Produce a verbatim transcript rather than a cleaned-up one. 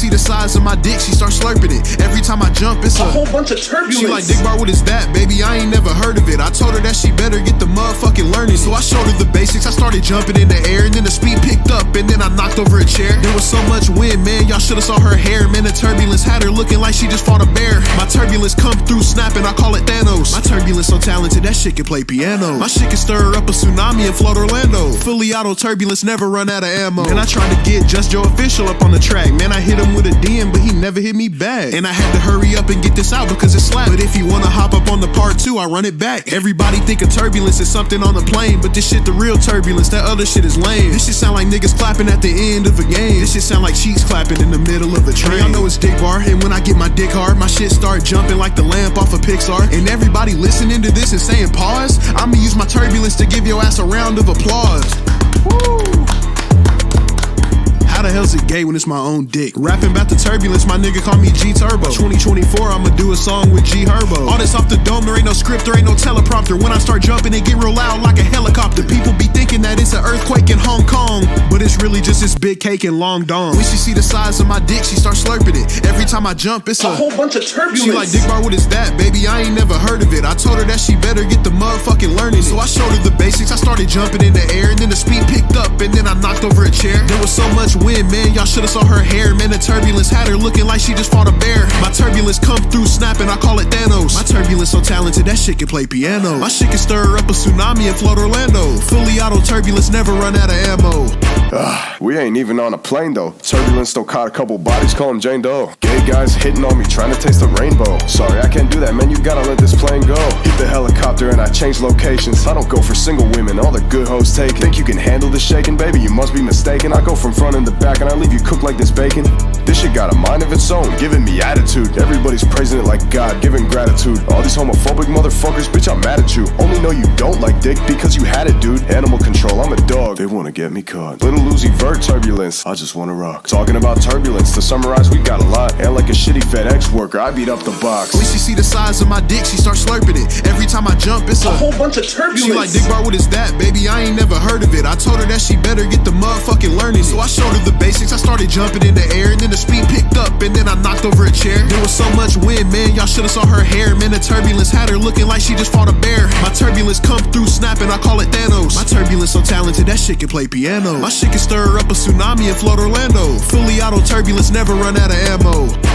see the size of my dick, she starts slurping it. Every time I jump, it's a, a whole bunch of turbulence. She like, Dick Bar, what is that, baby? I ain't never heard of it. I told her that she better get the motherfucking learning. So I showed her the basics, I started jumping in the air, and then the speed picked up, and then I knocked over a chair. There was so much wind, man, y'all should've saw her hair. Man, the turbulence had her looking like she just fought a bear. My turbulence come through snapping, I call it Thanos. My turbulence so talented, that shit can play piano. My shit can stir up a tsunami and float Orlando. Fully auto turbulence, never run out of ammo. And I tried to get Just Joe Official up on the track. Man, I hit him with a D M, but he never hit me back. And I had to hurry up and get this out because it's slapped. But if you wanna hop up on the part two, I run it back. Everybody think of turbulence is something on the plane, but this shit the real turbulence, that other shit is lame. This shit sound like niggas clapping at the end of a game. This shit sound like cheeks clapping in the middle of a train. Y'all know it's Dick Bar, and when I get my dick hard, my shit start jumping like the lamp off of Pixar. And everybody listening to this and saying pause, I'ma use my turbulence to give your ass a round of applause. Woo! How the hell's it gay when it's my own dick? Rapping about the turbulence, my nigga call me G Turbo. twenty twenty-four, I'ma do a song with G Herbo. All this off the dome, there ain't no script, there ain't no teleprompter. When I start jumping, it get real loud like a helicopter. People be thinking that it's an earthquake in Hong Kong, but it's really just this big cake and long dong. When she see the size of my dick, she starts slurping it. Every time I jump, it's a, a whole bunch of turbulence. She like, Dick Bar, what is that, baby? I ain't never heard of it. I told her that she better get the motherfucking learning. So I showed her the basics, I started jumping in the air, and then the speed picked up, and then I knocked over a chair. There was so much wind, man, y'all should've saw her hair. Man, the turbulence had her looking like she just fought a bear. My turbulence come through snapping, I call it Thanos. My turbulence so talented, that shit can play piano. My shit can stir up a tsunami and float Orlando. Fully auto turbulence, never run out of ammo. Ugh, we ain't even on a plane though. Turbulence still caught a couple bodies, call him Jane Doe. Gay guys hitting on me, trying to taste the rainbow. Sorry, I can't do that, man, you gotta let this plane go. Hit the helicopter and I change locations. I don't go for single women, all the good hoes taken. Think you can handle the shaking, baby? You must be mistaken. I go from front and the back and I leave you cooked like this bacon. This shit got a mind of its own, giving me attitude. Everybody's praising it like God, giving gratitude. All these homophobic motherfuckers, bitch, I'm mad at you. Only know you don't like dick because you had it, dude. Animal control, I'm a dog, they wanna get me caught. Little Uzi Vert turbulence, I just wanna rock. Talking about turbulence, to summarize, we got a lot. And like a shitty FedEx worker, I beat up the box. When she see the size of my dick, she starts slurping it. Every time I jump, it's a, a whole bunch of turbulence. She like, Dick Bar, what is that, baby? I ain't never heard of it. I told her that she better get the motherfucking learning. So I showed her the basics, I started jumping in the air, and then the speed picked up, and then I knocked over a chair. There was so much wind, man, y'all should've saw her hair. Man, the turbulence had her looking like she just fought a bear. My turbulence come through snapping, I call it Thanos. My turbulence so talented, that shit can play piano. My shit can stir up a tsunami and float Orlando. Fully auto turbulence, never run out of ammo.